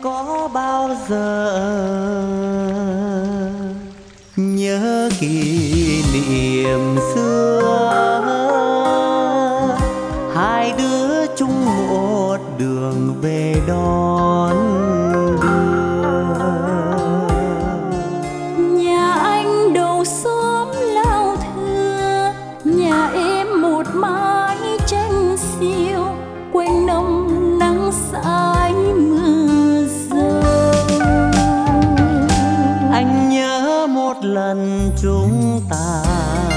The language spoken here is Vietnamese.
có bao giờ nhớ kỷ niệm xưa, hai đứa chung một đường về đón đưa. Nhà anh đầu xóm lao thưa, nhà em một mái tranh xiêu, quanh năm nắng sái mưa rơi. Anh nhớ một lần chúng ta